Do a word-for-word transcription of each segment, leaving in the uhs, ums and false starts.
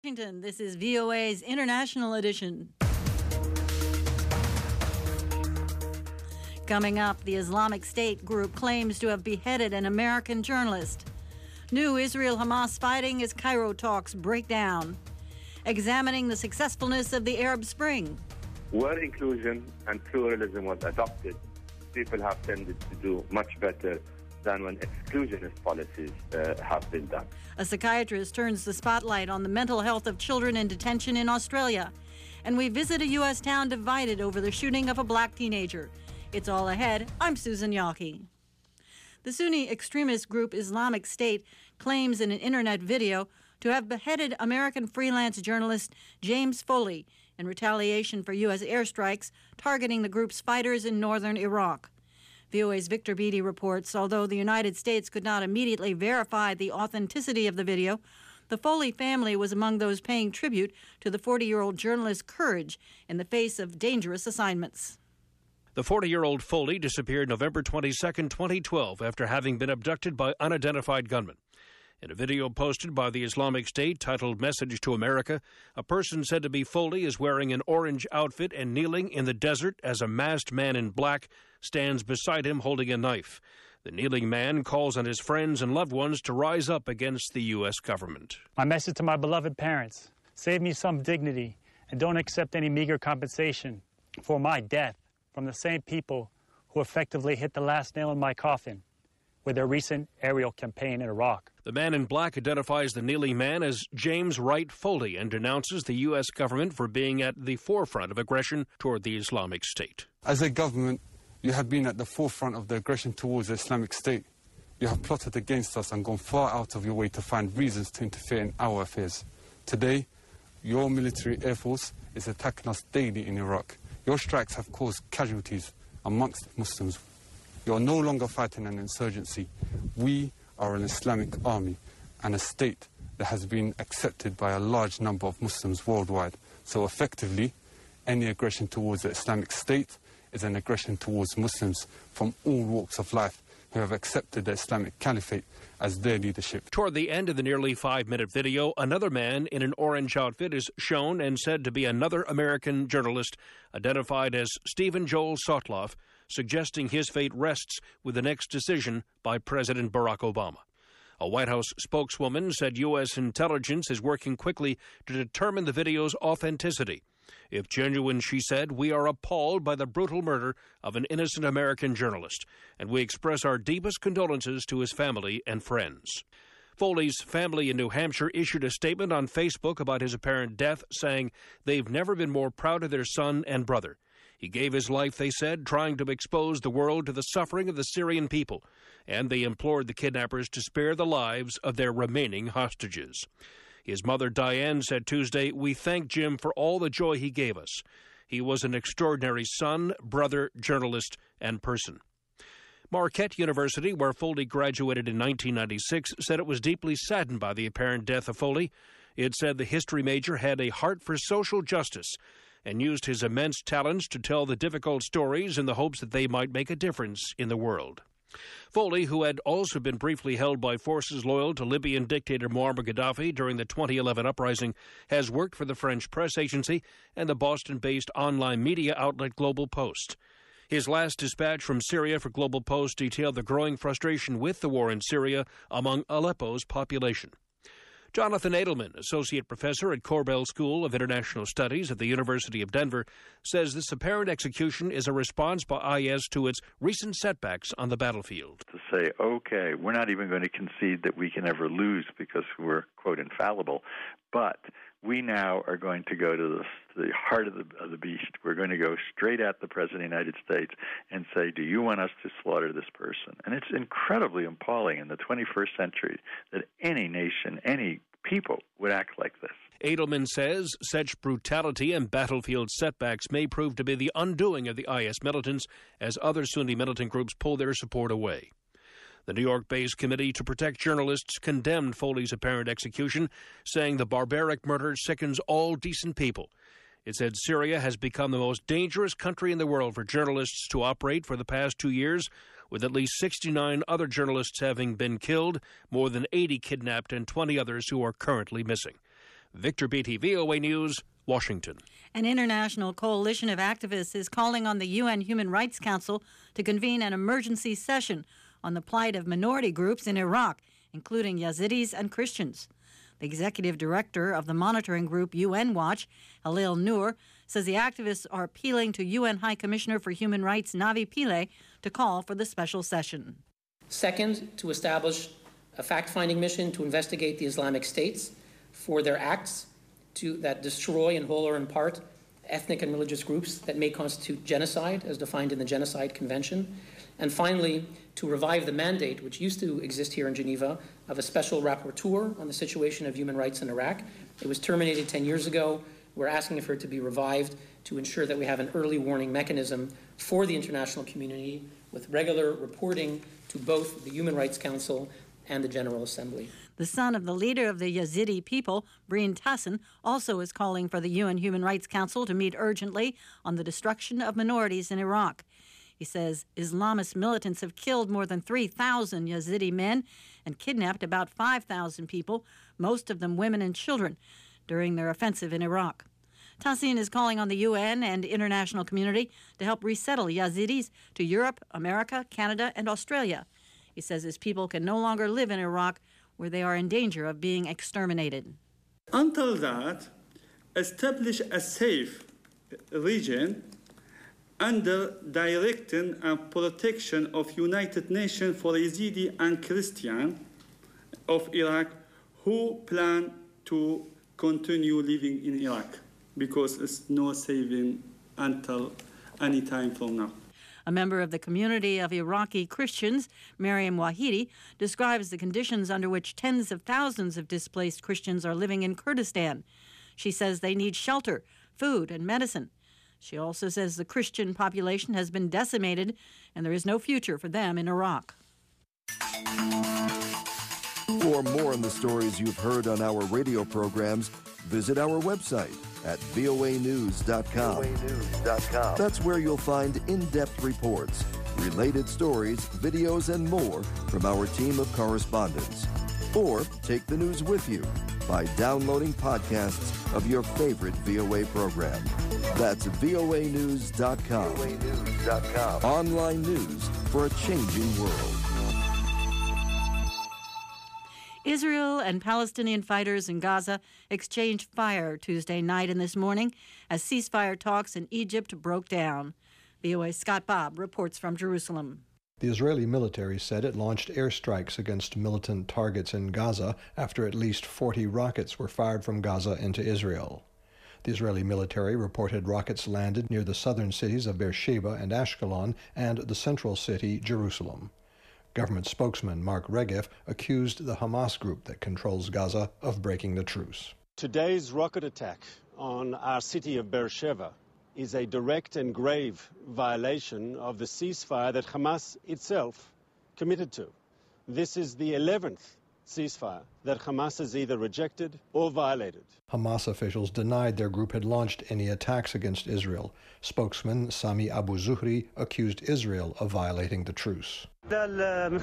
Washington, this is V O A's International Edition. Coming up, the Islamic State group claims to have beheaded an American journalist. New Israel-Hamas fighting as Cairo talks break down. Examining the successfulness of the Arab Spring. Where inclusion and pluralism was adopted, people have tended to do much better than when exclusionist policies uh, have been done. A psychiatrist turns the spotlight on the mental health of children in detention in Australia. And we visit a U S town divided over the shooting of a black teenager. It's all ahead. I'm Susan Yawkey. The Sunni extremist group Islamic State claims in an internet video to have beheaded American freelance journalist James Foley in retaliation for U S airstrikes targeting the group's fighters in northern Iraq. V O A's Victor Beatty reports, although the United States could not immediately verify the authenticity of the video, the Foley family was among those paying tribute to the forty-year-old journalist's courage in the face of dangerous assignments. The forty-year-old Foley disappeared November twenty-second, twenty twelve, after having been abducted by unidentified gunmen. In a video posted by the Islamic State titled Message to America, a person said to be Foley is wearing an orange outfit and kneeling in the desert as a masked man in black stands beside him holding a knife. The kneeling man calls on his friends and loved ones to rise up against the U S government. My message to my beloved parents: save me some dignity and don't accept any meager compensation for my death from the same people who effectively hit the last nail in my coffin with their recent aerial campaign in Iraq. The man in black identifies the kneeling man as James Wright Foley and denounces the U S government for being at the forefront of aggression toward the Islamic State. As a government, you have been at the forefront of the aggression towards the Islamic State. You have plotted against us and gone far out of your way to find reasons to interfere in our affairs. Today, your military air force is attacking us daily in Iraq. Your strikes have caused casualties amongst Muslims. You are no longer fighting an insurgency. We are an Islamic army and a state that has been accepted by a large number of Muslims worldwide. So effectively, any aggression towards the Islamic State is an aggression towards Muslims from all walks of life who have accepted the Islamic Caliphate as their leadership. Toward the end of the nearly five-minute video, another man in an orange outfit is shown and said to be another American journalist identified as Stephen Joel Sotloff, suggesting his fate rests with the next decision by President Barack Obama. A White House spokeswoman said U S intelligence is working quickly to determine the video's authenticity. If genuine, she said, we are appalled by the brutal murder of an innocent American journalist, and we express our deepest condolences to his family and friends. Foley's family in New Hampshire issued a statement on Facebook about his apparent death, saying they've never been more proud of their son and brother. He gave his life, they said, trying to expose the world to the suffering of the Syrian people, and they implored the kidnappers to spare the lives of their remaining hostages. His mother, Diane, said Tuesday, we thank Jim for all the joy he gave us. He was an extraordinary son, brother, journalist, and person. Marquette University, where Foley graduated in nineteen ninety-six, said it was deeply saddened by the apparent death of Foley. It said the history major had a heart for social justice and used his immense talents to tell the difficult stories in the hopes that they might make a difference in the world. Foley, who had also been briefly held by forces loyal to Libyan dictator Muammar Gaddafi during the twenty eleven uprising, has worked for the French press agency and the Boston-based online media outlet Global Post. His last dispatch from Syria for Global Post detailed the growing frustration with the war in Syria among Aleppo's population. Jonathan Edelman, associate professor at Korbel School of International Studies at the University of Denver, says this apparent execution is a response by I S to its recent setbacks on the battlefield. To say, okay, we're not even going to concede that we can ever lose because we're, quote, infallible, but we now are going to go to the, to the heart of the, of the beast. We're going to go straight at the President of the United States and say, do you want us to slaughter this person? And it's incredibly appalling in the twenty-first century that any nation, any people would act like this. Edelman says such brutality and battlefield setbacks may prove to be the undoing of the I S militants as other Sunni militant groups pull their support away. The New York-based Committee to Protect Journalists condemned Foley's apparent execution, saying the barbaric murder sickens all decent people. It said Syria has become the most dangerous country in the world for journalists to operate for the past two years, with at least sixty-nine other journalists having been killed, more than eighty kidnapped, and twenty others who are currently missing. Victor Beatty, V O A News, Washington. An international coalition of activists is calling on the U N Human Rights Council to convene an emergency session on the plight of minority groups in Iraq, including Yazidis and Christians. The executive director of the monitoring group U N Watch, Halil Noor, says the activists are appealing to U N High Commissioner for Human Rights Navi Pillay to call for the special session. Second, to establish a fact-finding mission to investigate the Islamic states for their acts to, that destroy in whole or in part ethnic and religious groups that may constitute genocide as defined in the Genocide Convention. And finally, to revive the mandate, which used to exist here in Geneva, of a special rapporteur on the situation of human rights in Iraq. It was terminated ten years ago. We're asking for it to be revived to ensure that we have an early warning mechanism for the international community with regular reporting to both the Human Rights Council and the General Assembly. The son of the leader of the Yazidi people, Breen Tassin, also is calling for the U N Human Rights Council to meet urgently on the destruction of minorities in Iraq. He says Islamist militants have killed more than three thousand Yazidi men and kidnapped about five thousand people, most of them women and children, during their offensive in Iraq. Tassin is calling on the U N and international community to help resettle Yazidis to Europe, America, Canada, and Australia. He says his people can no longer live in Iraq, where they are in danger of being exterminated. Until that, establish a safe region under direction and protection of United Nations for Yazidi and Christian of Iraq who plan to continue living in Iraq, because there's no saving until any time from now. A member of the community of Iraqi Christians, Mariam Wahidi, describes the conditions under which tens of thousands of displaced Christians are living in Kurdistan. She says they need shelter, food, and medicine. She also says the Christian population has been decimated and there is no future for them in Iraq. For more on the stories you've heard on our radio programs, visit our website at V O A news dot com. That's where you'll find in-depth reports, related stories, videos, and more from our team of correspondents. Or take the news with you by downloading podcasts of your favorite V O A program. That's V O A news dot com. V O A news dot com. Online news for a changing world. Israel and Palestinian fighters in Gaza exchanged fire Tuesday night and this morning as ceasefire talks in Egypt broke down. V O A's Scott Bobb reports from Jerusalem. The Israeli military said it launched airstrikes against militant targets in Gaza after at least forty rockets were fired from Gaza into Israel. The Israeli military reported rockets landed near the southern cities of Beersheba and Ashkelon and the central city, Jerusalem. Government spokesman Mark Regev accused the Hamas group that controls Gaza of breaking the truce. Today's rocket attack on our city of Beersheba is a direct and grave violation of the ceasefire that Hamas itself committed to. This is the eleventh ceasefire that Hamas has either rejected or violated. Hamas officials denied their group had launched any attacks against Israel. Spokesman Sami Abu Zuhri accused Israel of violating the truce. He said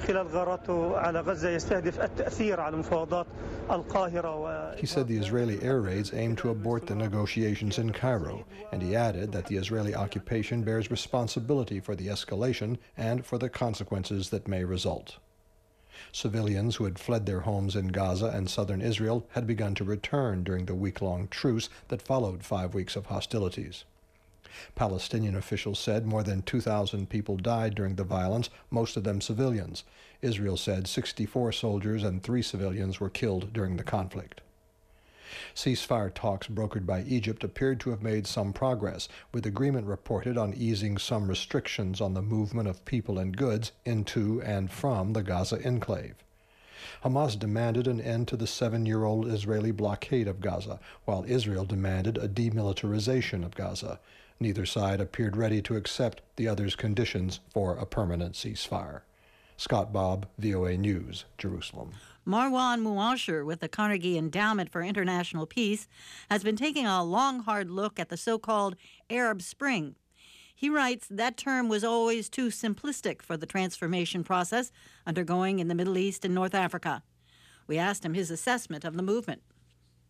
the Israeli air raids aim to abort the negotiations in Cairo, and he added that the Israeli occupation bears responsibility for the escalation and for the consequences that may result. Civilians who had fled their homes in Gaza and southern Israel had begun to return during the week-long truce that followed five weeks of hostilities. Palestinian officials said more than two thousand people died during the violence, most of them civilians. Israel said sixty-four soldiers and three civilians were killed during the conflict. Ceasefire talks brokered by Egypt appeared to have made some progress, with agreement reported on easing some restrictions on the movement of people and goods into and from the Gaza enclave. Hamas demanded an end to the seven-year-old Israeli blockade of Gaza, while Israel demanded a demilitarization of Gaza. Neither side appeared ready to accept the other's conditions for a permanent ceasefire. Scott Bobb, V O A News, Jerusalem. Marwan Muasher with the Carnegie Endowment for International Peace has been taking a long, hard look at the so-called Arab Spring. He writes that term was always too simplistic for the transformation process undergoing in the Middle East and North Africa. We asked him his assessment of the movement.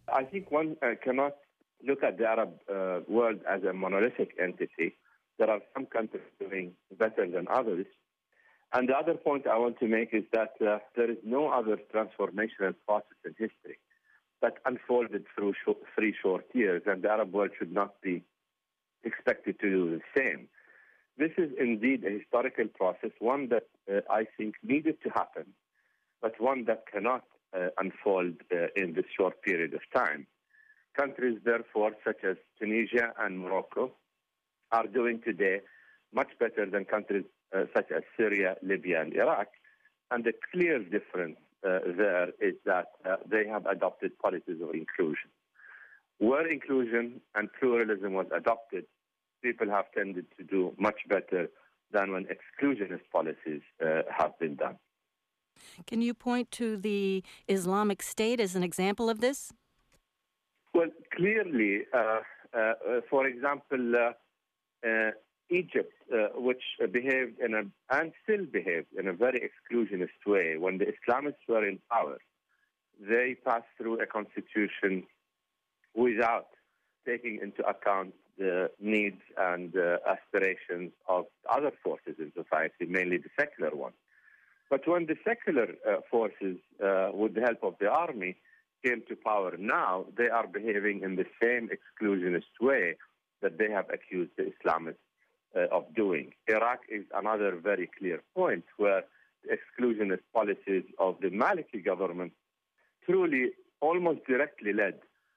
I think one uh, cannot look at the Arab uh, world as a monolithic entity. There are some countries doing better than others. And the other point I want to make is that uh, there is no other transformational process in history that unfolded through sh- three short years, and the Arab world should not be expected to do the same. This is indeed a historical process, one that uh, I think needed to happen, but one that cannot uh, unfold uh, in this short period of time. Countries, therefore, such as Tunisia and Morocco, are doing today much better than countries uh, such as Syria, Libya, and Iraq. And the clear difference uh, there is that uh, they have adopted policies of inclusion. Where inclusion and pluralism was adopted, people have tended to do much better than when exclusionist policies uh, have been done. Can you point to the Islamic State as an example of this? Well, clearly, uh, uh, for example, uh, uh, Egypt, uh, which uh, behaved in a, and still behaved in a very exclusionist way, when the Islamists were in power, they passed through a constitution without taking into account the needs and uh, aspirations of other forces in society, mainly the secular ones. But when the secular uh, forces, uh, with the help of the army, came to power now, they are behaving in the same exclusionist way that they have accused the Islamists uh, of doing. Iraq is another very clear point where the exclusionist policies of the Maliki government truly almost directly led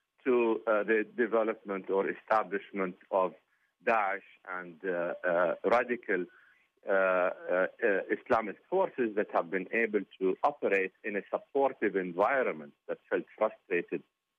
to uh, the development or establishment of Daesh and uh, uh, radical uh, uh, uh, Islamist forces that have been able to operate in a supportive environment that felt frustrated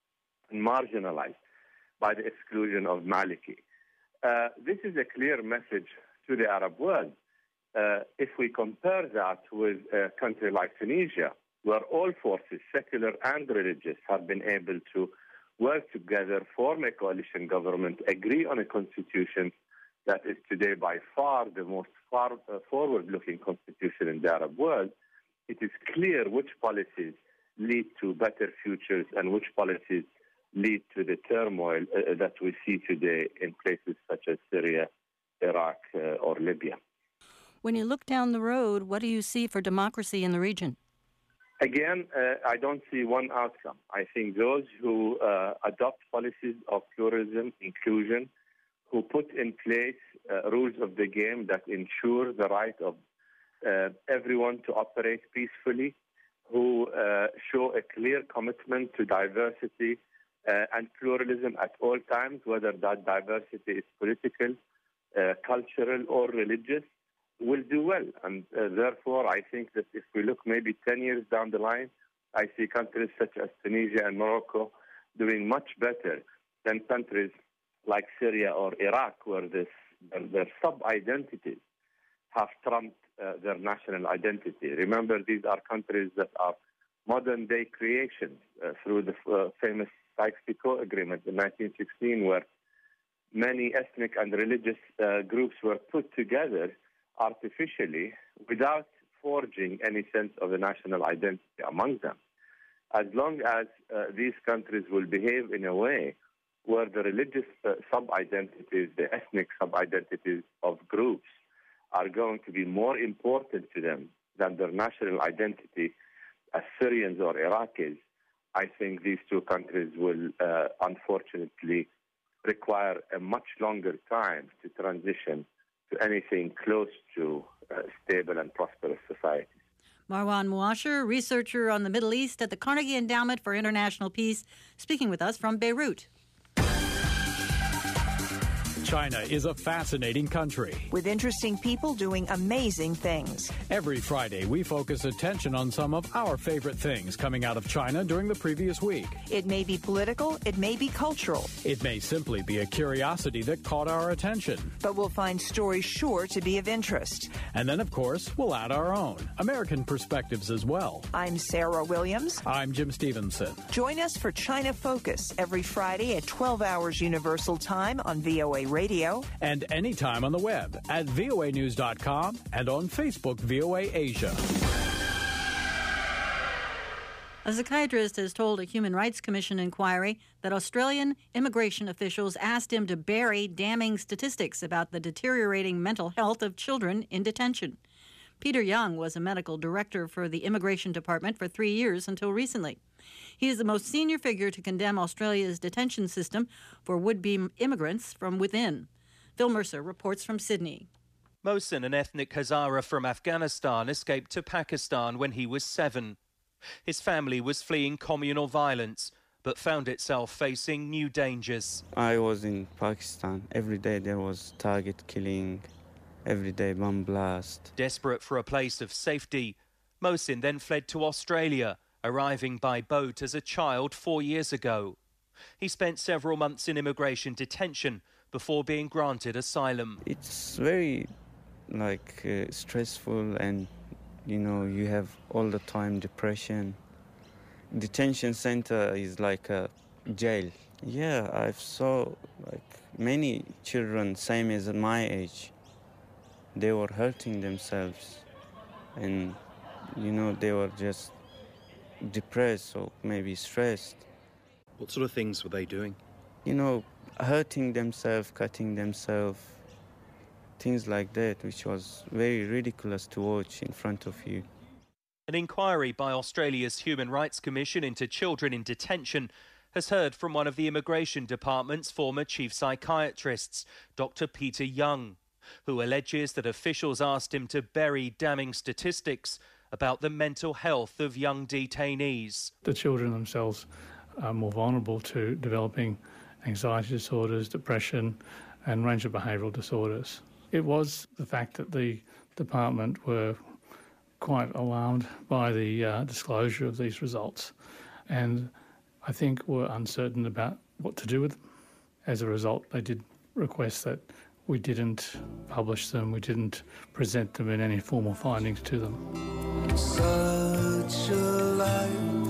and marginalized by the exclusion of Maliki. Uh, this is a clear message to the Arab world. Uh, if we compare that with a country like Tunisia, where all forces, secular and religious, have been able to work together, form a coalition government, agree on a constitution that is today by far the most far, uh, forward-looking constitution in the Arab world, it is clear which policies lead to better futures and which policies lead to the turmoil uh, that we see today in places such as Syria, Iraq, uh, or Libya. When you look down the road, what do you see for democracy in the region? Again, uh, I don't see one outcome. I think those who uh, adopt policies of pluralism, inclusion, who put in place uh, rules of the game that ensure the right of uh, everyone to operate peacefully, who uh, show a clear commitment to diversity uh, and pluralism at all times, whether that diversity is political, uh, cultural, or religious, will do well. And uh, therefore, I think that if we look maybe ten years down the line, I see countries such as Tunisia and Morocco doing much better than countries like Syria or Iraq, where this, their, their sub-identities have trumped uh, their national identity. Remember, these are countries that are modern-day creations uh, through the uh, famous Sykes-Picot Agreement in nineteen sixteen, where many ethnic and religious uh, groups were put together artificially without forging any sense of a national identity among them. As long as uh, these countries will behave in a way where the religious uh, sub-identities, the ethnic sub-identities of groups are going to be more important to them than their national identity as Syrians or Iraqis, I think these two countries will uh, unfortunately require a much longer time to transition to anything close to uh, stable and prosperous society. Marwan Muasher, researcher on the Middle East at the Carnegie Endowment for International Peace, speaking with us from Beirut. China is a fascinating country, with interesting people doing amazing things. Every Friday, we focus attention on some of our favorite things coming out of China during the previous week. It may be political, it may be cultural. It may simply be a curiosity that caught our attention. But we'll find stories sure to be of interest. And then, of course, we'll add our own, American perspectives as well. I'm Sarah Williams. I'm Jim Stevenson. Join us for China Focus every Friday at twelve hours Universal Time on V O A Radio. And anytime on the web at V O A news dot com and on Facebook V O A Asia. A psychiatrist has told a Human Rights Commission inquiry that Australian immigration officials asked him to bury damning statistics about the deteriorating mental health of children in detention. Peter Young was a medical director for the Immigration Department for three years until recently. He is the most senior figure to condemn Australia's detention system for would-be immigrants from within. Phil Mercer reports from Sydney. Mohsin, an ethnic Hazara from Afghanistan, escaped to Pakistan when he was seven. His family was fleeing communal violence, but found itself facing new dangers. I was in Pakistan. Every day there was target killing, every day bomb blast. Desperate for a place of safety, Mohsin then fled to Australia, arriving by boat as a child four years ago. He spent several months in immigration detention before being granted asylum. It's very like uh, stressful, and you know, you have all the time depression. Detention center is like a jail. Yeah, I've saw like many children same as my age. They were hurting themselves, and you know, they were just depressed or maybe stressed. What sort of things were they doing? You know, hurting themselves, cutting themselves, things like that, which was very ridiculous to watch in front of you. An inquiry by Australia's Human Rights Commission into children in detention has heard from one of the Immigration Department's former chief psychiatrists, Doctor Peter Young, who alleges that officials asked him to bury damning statistics about the mental health of young detainees. The children themselves are more vulnerable to developing anxiety disorders, depression, and a range of behavioural disorders. It was the fact that the department were quite alarmed by the uh, disclosure of these results, and I think were uncertain about what to do with them. As a result, they did request that we didn't publish them, we didn't present them in any formal findings to them. Such a life.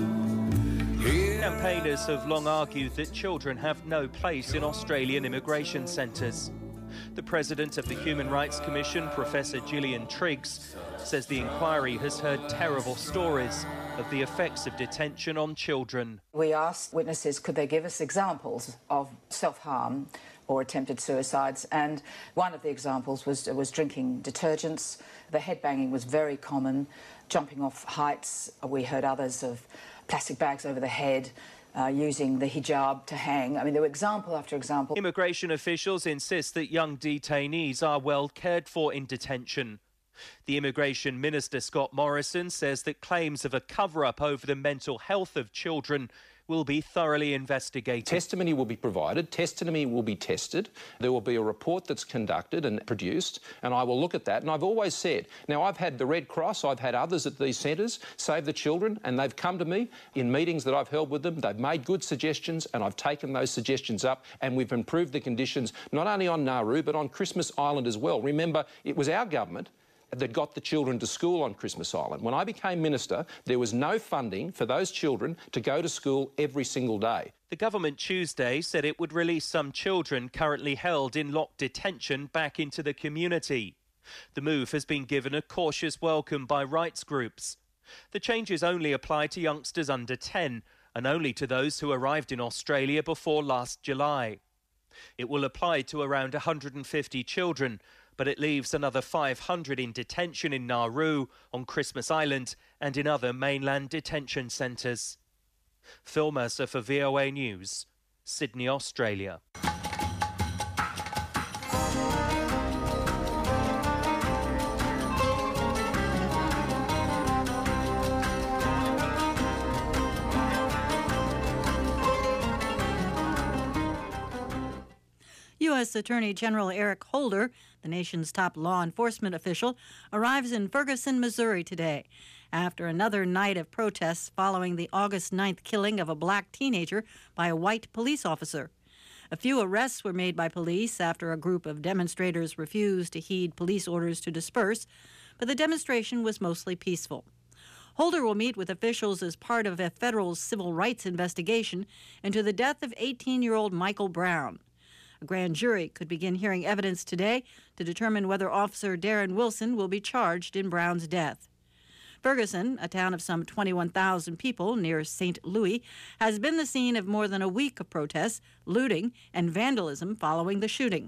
Campaigners have long argued that children have no place in Australian immigration centres. The president of the Human Rights Commission, Professor Gillian Triggs, says the inquiry has heard terrible stories of the effects of detention on children. We asked witnesses could they give us examples of self-harm or attempted suicides, and one of the examples was, was drinking detergents. The headbanging was very common, jumping off heights. We heard others of plastic bags over the head, uh, using the hijab to hang. I mean, there were example after example. Immigration officials insist that young detainees are well cared for in detention. The Immigration Minister, Scott Morrison, says that claims of a cover-up over the mental health of children will be thoroughly investigated. Testimony will be provided, testimony will be tested, there will be a report that's conducted and produced, and I will look at that. And I've always said, now I've had the Red Cross, I've had others at these centres, Save the Children, and they've come to me in meetings that I've held with them, they've made good suggestions, and I've taken those suggestions up, and we've improved the conditions, not only on Nauru, but on Christmas Island as well. Remember, it was our government that got the children to school on Christmas Island. When I became minister, there was no funding for those children to go to school every single day. The government Tuesday said it would release some children currently held in locked detention back into the community. The move has been given a cautious welcome by rights groups. The changes only apply to youngsters under ten and only to those who arrived in Australia before last July. It will apply to around one hundred fifty children, but it leaves another five hundred in detention in Nauru, on Christmas Island and in other mainland detention centres. Phil Mercer for V O A News, Sydney, Australia. U S Attorney General Eric Holder, the nation's top law enforcement official, arrives in Ferguson, Missouri today after another night of protests following the August ninth killing of a black teenager by a white police officer. A few arrests were made by police after a group of demonstrators refused to heed police orders to disperse, but the demonstration was mostly peaceful. Holder will meet with officials as part of a federal civil rights investigation into the death of eighteen-year-old Michael Brown. A grand jury could begin hearing evidence today to determine whether Officer Darren Wilson will be charged in Brown's death. Ferguson, a town of some twenty-one thousand people near Saint Louis, has been the scene of more than a week of protests, looting, and vandalism following the shooting.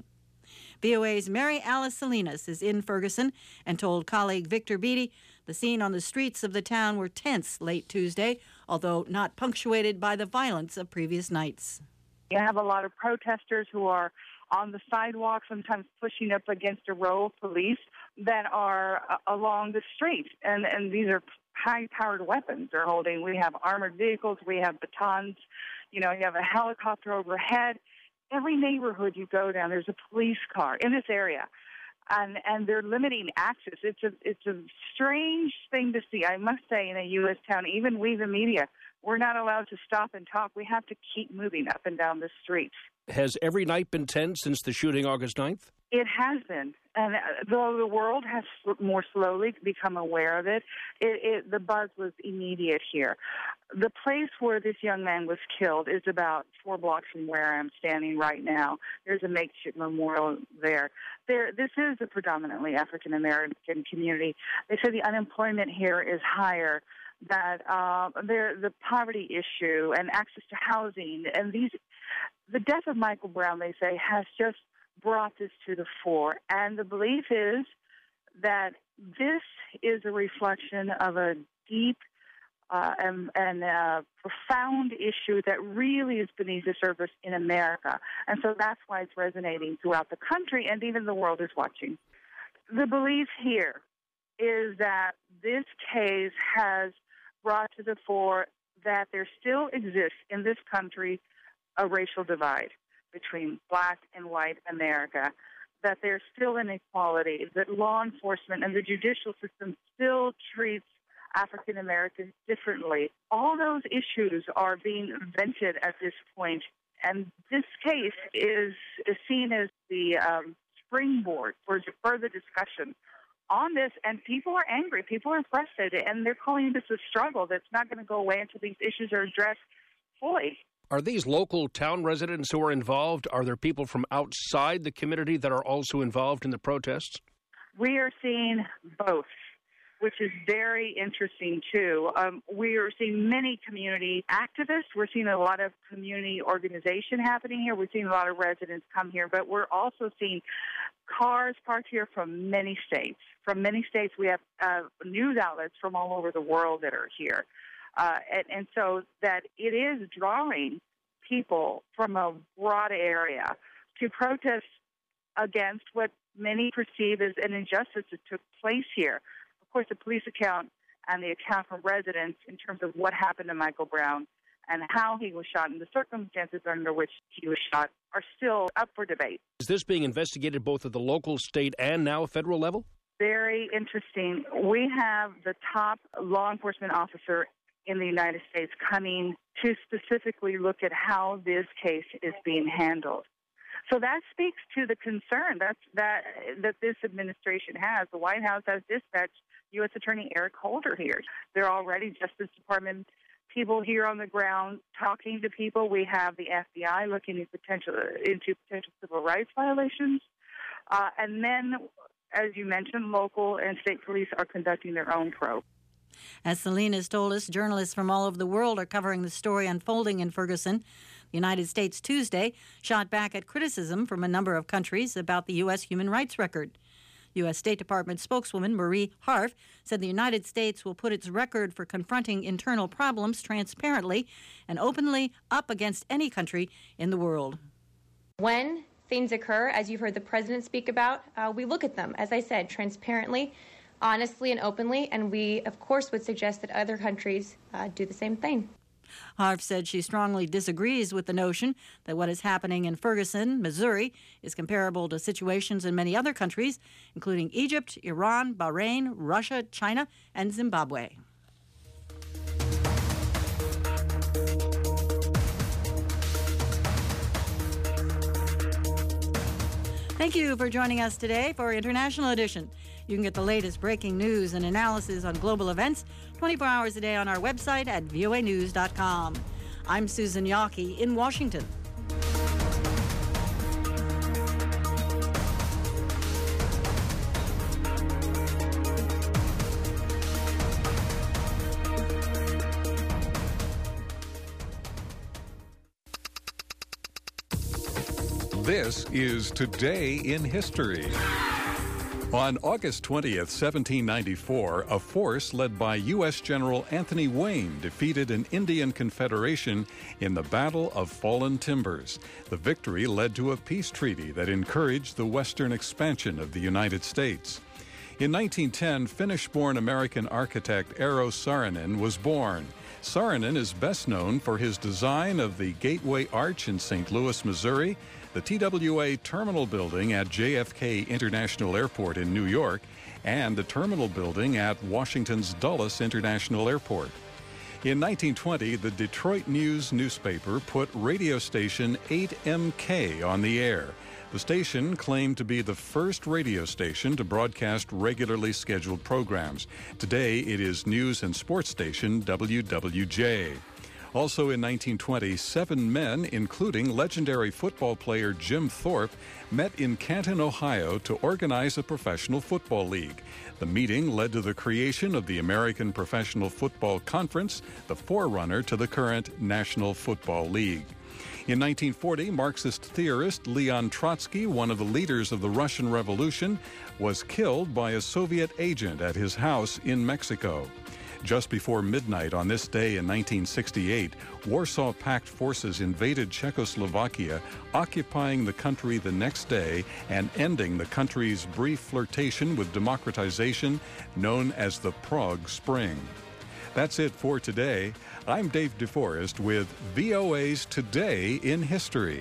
V O A's Mary Alice Salinas is in Ferguson and told colleague Victor Beattie the scene on the streets of the town were tense late Tuesday, although not punctuated by the violence of previous nights. You have a lot of protesters who are on the sidewalk, sometimes pushing up against a row of police that are uh, along the street. And, and these are high-powered weapons they're holding. We have armored vehicles. We have batons. You know, you have a helicopter overhead. Every neighborhood you go down, there's a police car in this area. And, and they're limiting access. It's a, it's a strange thing to see, I must say, in a U S town. Even we, the media, we're not allowed to stop and talk. We have to keep moving up and down the streets. Has every night been tense since the shooting August ninth? It has been. And though the world has more slowly become aware of it, it, it, the buzz was immediate here. The place where this young man was killed is about four blocks from where I'm standing right now. There's a makeshift memorial there. There, this is a predominantly African-American community. They say the unemployment here is higher, that uh, the poverty issue and access to housing, and these, the death of Michael Brown, they say, has just brought this to the fore. And the belief is that this is a reflection of a deep uh, and, and uh, profound issue that really is beneath the surface in America. And so that's why it's resonating throughout the country, and even the world is watching. The belief here is that this case has brought to the fore that there still exists in this country a racial divide between black and white America, that there's still inequality, that law enforcement and the judicial system still treats African Americans differently. All those issues are being vented at this point, and this case is, is seen as the um, springboard for further discussion on this, and people are angry, people are frustrated, and they're calling this a struggle that's not going to go away until these issues are addressed fully. Are these local town residents who are involved? Are there people from outside the community that are also involved in the protests? We are seeing both, which is very interesting, too. Um, we are seeing many community activists. We're seeing a lot of community organization happening here. We're seeing a lot of residents come here, but we're also seeing cars parked here from many states. From many states, we have uh, news outlets from all over the world that are here. Uh, and, and so that it is drawing people from a broad area to protest against what many perceive as an injustice that took place here. Of course, the police account and the account from residents in terms of what happened to Michael Brown and how he was shot and the circumstances under which he was shot are still up for debate. Is this being investigated both at the local, state, and now federal level? Very interesting. We have the top law enforcement officer in the United States coming to specifically look at how this case is being handled. So that speaks to the concern that's, that that this administration has. The White House has dispatched U S Attorney Eric Holder here. There are already Justice Department people here on the ground talking to people. We have the F B I looking into potential, into potential civil rights violations. Uh, and then, as you mentioned, local and state police are conducting their own probe. As Salinas told us, journalists from all over the world are covering the story unfolding in Ferguson. The United States Tuesday shot back at criticism from a number of countries about the U S human rights record. U S State Department spokeswoman Marie Harf said the United States will put its record for confronting internal problems transparently and openly up against any country in the world. When things occur, as you've heard the president speak about, uh, we look at them, as I said, transparently, honestly and openly, and we, of course, would suggest that other countries uh, do the same thing. Harf said she strongly disagrees with the notion that what is happening in Ferguson, Missouri, is comparable to situations in many other countries, including Egypt, Iran, Bahrain, Russia, China, and Zimbabwe. Thank you for joining us today for International Edition. You can get the latest breaking news and analysis on global events twenty-four hours a day on our website at V O A news dot com. I'm Susan Yawkey in Washington. This is Today in History. On August twentieth, seventeen ninety-four, a force led by U S General Anthony Wayne defeated an Indian confederation in the Battle of Fallen Timbers. The victory led to a peace treaty that encouraged the western expansion of the United States. In nineteen ten, Finnish-born American architect Eero Saarinen was born. Saarinen is best known for his design of the Gateway Arch in Saint Louis, Missouri, the T W A Terminal Building at J F K International Airport in New York, and the Terminal Building at Washington's Dulles International Airport. In nineteen twenty, the Detroit News newspaper put radio station eight M K on the air. The station claimed to be the first radio station to broadcast regularly scheduled programs. Today, it is news and sports station W W J. Also in nineteen twenty, seven men, including legendary football player Jim Thorpe, met in Canton, Ohio to organize a professional football league. The meeting led to the creation of the American Professional Football Conference, the forerunner to the current National Football League. In nineteen forty, Marxist theorist Leon Trotsky, one of the leaders of the Russian Revolution, was killed by a Soviet agent at his house in Mexico. Just before midnight on this day in nineteen sixty-eight, Warsaw Pact forces invaded Czechoslovakia, occupying the country the next day and ending the country's brief flirtation with democratization known as the Prague Spring. That's it for today. I'm Dave DeForest with V O A's Today in History.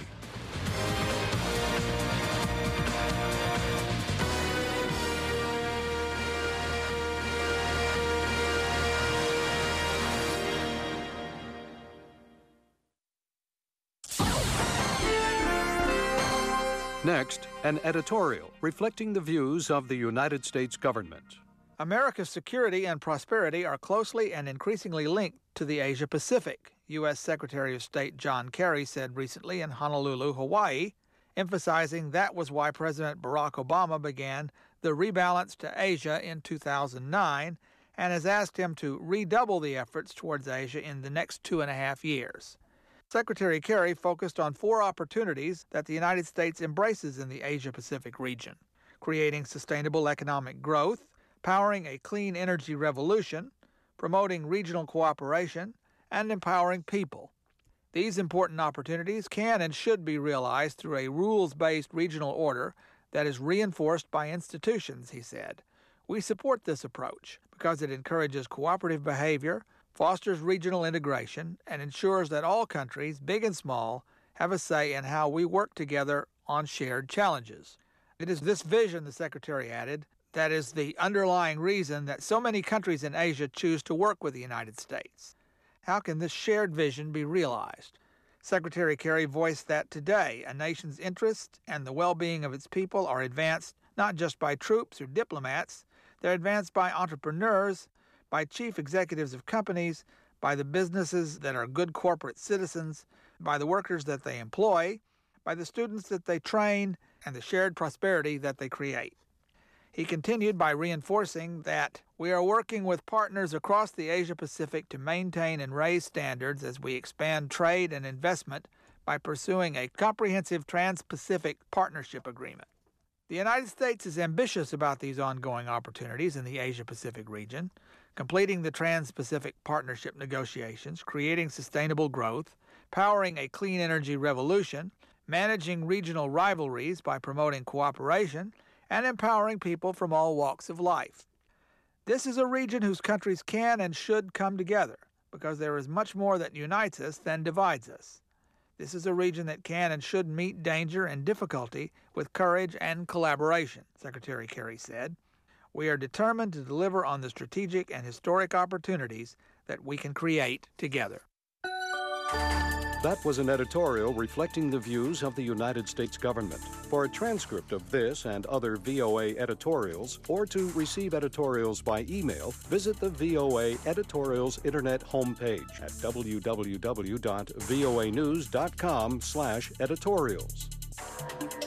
Next, an editorial reflecting the views of the United States government. America's security and prosperity are closely and increasingly linked to the Asia Pacific, U S Secretary of State John Kerry said recently in Honolulu, Hawaii, emphasizing that was why President Barack Obama began the rebalance to Asia in two thousand nine and has asked him to redouble the efforts towards Asia in the next two and a half years. Secretary Kerry focused on four opportunities that the United States embraces in the Asia-Pacific region: creating sustainable economic growth, powering a clean energy revolution, promoting regional cooperation, and empowering people. These important opportunities can and should be realized through a rules-based regional order that is reinforced by institutions, he said. We support this approach because it encourages cooperative behavior, fosters regional integration, and ensures that all countries, big and small, have a say in how we work together on shared challenges. It is this vision, the Secretary added, that is the underlying reason that so many countries in Asia choose to work with the United States. How can this shared vision be realized? Secretary Kerry voiced that today a nation's interests and the well-being of its people are advanced not just by troops or diplomats, they're advanced by entrepreneurs, by chief executives of companies, by the businesses that are good corporate citizens, by the workers that they employ, by the students that they train, and the shared prosperity that they create. He continued by reinforcing that we are working with partners across the Asia-Pacific to maintain and raise standards as we expand trade and investment by pursuing a comprehensive Trans-Pacific Partnership Agreement. The United States is ambitious about these ongoing opportunities in the Asia-Pacific region, completing the Trans-Pacific Partnership negotiations, creating sustainable growth, powering a clean energy revolution, managing regional rivalries by promoting cooperation, and empowering people from all walks of life. This is a region whose countries can and should come together because there is much more that unites us than divides us. This is a region that can and should meet danger and difficulty with courage and collaboration, Secretary Kerry said. We are determined to deliver on the strategic and historic opportunities that we can create together. That was an editorial reflecting the views of the United States government. For a transcript of this and other V O A editorials, or to receive editorials by email, visit the V O A Editorials Internet homepage at w w w dot voa news dot com slash editorials.